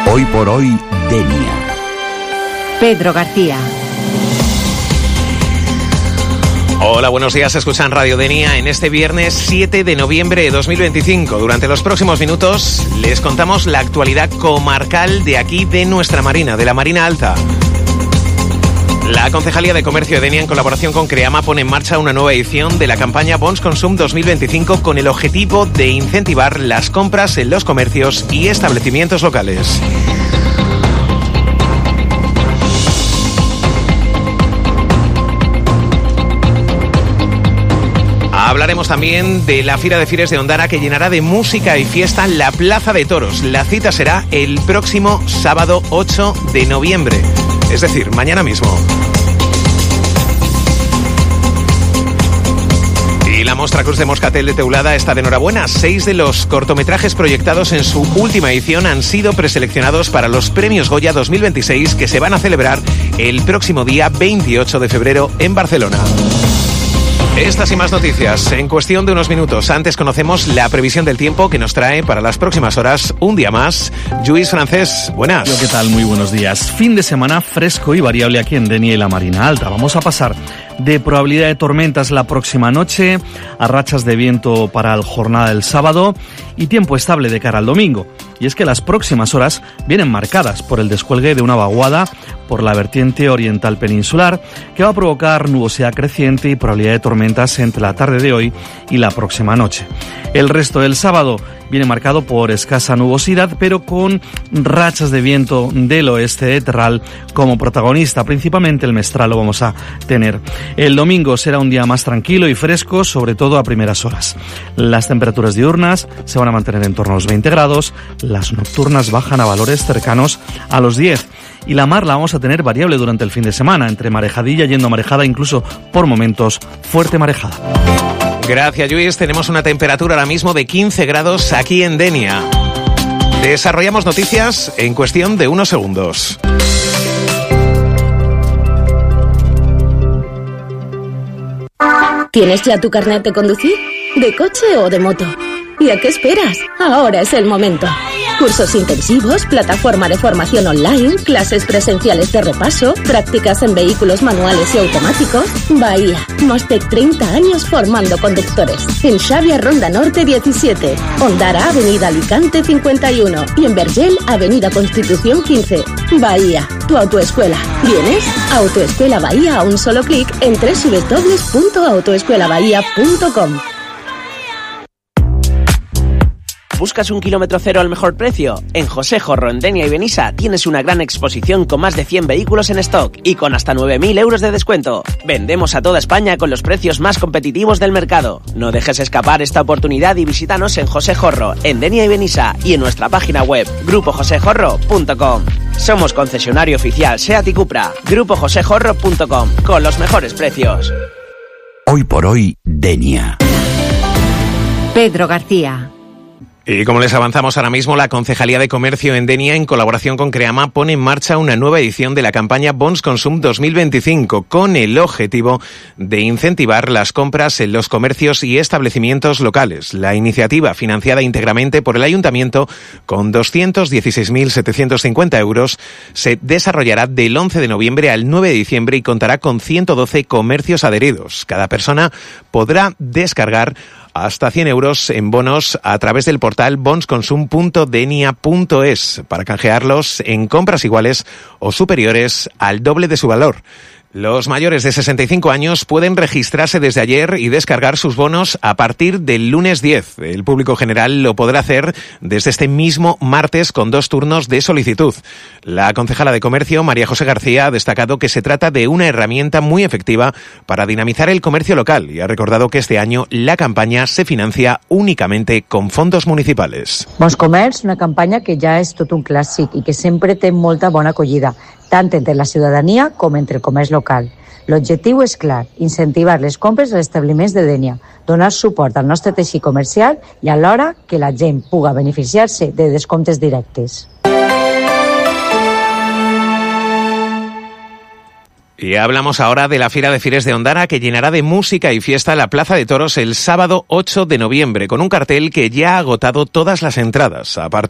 Hoy por hoy, Denia. Pedro García. Hola, buenos días. Escuchan Radio Denia en este viernes 7 de noviembre de 2025. Durante los próximos minutos les contamos la actualidad comarcal de aquí, de nuestra Marina, de la Marina Alta. La Concejalía de Comercio de Denia, en colaboración con Creama, pone en marcha una nueva edición de la campaña Bons Consum 2025 con el objetivo de incentivar las compras en los comercios y establecimientos locales. Hablaremos también de la Fira de Fires de Ondara, que llenará de música y fiesta la Plaza de Toros. La cita será el próximo sábado 8 de noviembre, es decir, mañana mismo. Y la Mostra Cruz de Moscatel de Teulada está de enhorabuena. 6 de los cortometrajes proyectados en su última edición han sido preseleccionados para los Premios Goya 2026, que se van a celebrar el próximo día 28 de febrero en Barcelona. Estas y más noticias en cuestión de unos minutos. Antes conocemos la previsión del tiempo que nos trae para las próximas horas, un día más, Lluís Francés. Buenas. ¿Qué tal? Muy buenos días. Fin de semana fresco y variable aquí en Denia y la Marina Alta. Vamos a pasar de probabilidad de tormentas la próxima noche a rachas de viento para la jornada del sábado y tiempo estable de cara al domingo. Y es que las próximas horas vienen marcadas por el descuelgue de una vaguada por la vertiente oriental peninsular, que va a provocar nubosidad creciente y probabilidad de tormentas entre la tarde de hoy y la próxima noche. El resto del sábado viene marcado por escasa nubosidad, pero con rachas de viento del oeste de Terral como protagonista. Principalmente el Mestral lo vamos a tener. El domingo será un día más tranquilo y fresco, sobre todo a primeras horas. Las temperaturas diurnas se van a mantener en torno a los 20 grados, las nocturnas bajan a valores cercanos a los 10. Y la mar la vamos a tener variable durante el fin de semana, entre marejadilla yendo a marejada, incluso por momentos fuerte marejada. Gracias, Lluís. Tenemos una temperatura ahora mismo de 15 grados aquí en Denia. Desarrollamos noticias en cuestión de unos segundos. ¿Tienes ya tu carnet de conducir? ¿De coche o de moto? ¿Y a qué esperas? Ahora es el momento. Cursos intensivos, plataforma de formación online, clases presenciales de repaso, prácticas en vehículos manuales y automáticos. Bahía, más de 30 años formando conductores. En Xavia, Ronda Norte 17. Ondara, Avenida Alicante 51. Y en Vergel, Avenida Constitución 15. Bahía, tu autoescuela. ¿Vienes? Autoescuela Bahía a un solo clic en www.autoescuelabahía.com. ¿Buscas un kilómetro cero al mejor precio? En José Jorro, en Denia y Benissa tienes una gran exposición con más de 100 vehículos en stock y con hasta 9.000 euros de descuento. Vendemos a toda España con los precios más competitivos del mercado. No dejes escapar esta oportunidad y visítanos en José Jorro, en Denia y Benissa y en nuestra página web grupojosejorro.com. Somos concesionario oficial SEAT y Cupra. grupojosejorro.com, con los mejores precios. Hoy por hoy, Denia. Pedro García. Y como les avanzamos ahora mismo, la Concejalía de Comercio en Denia, en colaboración con Creama, pone en marcha una nueva edición de la campaña Bons Consum 2025 con el objetivo de incentivar las compras en los comercios y establecimientos locales. La iniciativa, financiada íntegramente por el Ayuntamiento con 216.750 euros, se desarrollará del 11 de noviembre al 9 de diciembre y contará con 112 comercios adheridos. Cada persona podrá descargar hasta 100 euros en bonos a través del portal bonsconsum.denia.es para canjearlos en compras iguales o superiores al doble de su valor. Los mayores de 65 años pueden registrarse desde ayer y descargar sus bonos a partir del lunes 10. El público general lo podrá hacer desde este mismo martes con 2 turnos de solicitud. La concejala de Comercio, María José García, ha destacado que se trata de una herramienta muy efectiva para dinamizar el comercio local y ha recordado que este año la campaña se financia únicamente con fondos municipales. Bons Comerç, una campanya que ja és tot un clàssic i que sempre té molta bona acollida, tant entre la ciutadania com entre el comerç local. L'objectiu és clar, incentivar les compres als establiments de Denia, donar suport al nostre teixit comercial i alhora que la gent puga beneficiar-se de descomptes directes. Y hablamos ahora de la Fira de Fires de Ondara, que llenará de música y fiesta la Plaza de Toros el sábado 8 de noviembre, con un cartel que ya ha agotado todas las entradas. A partir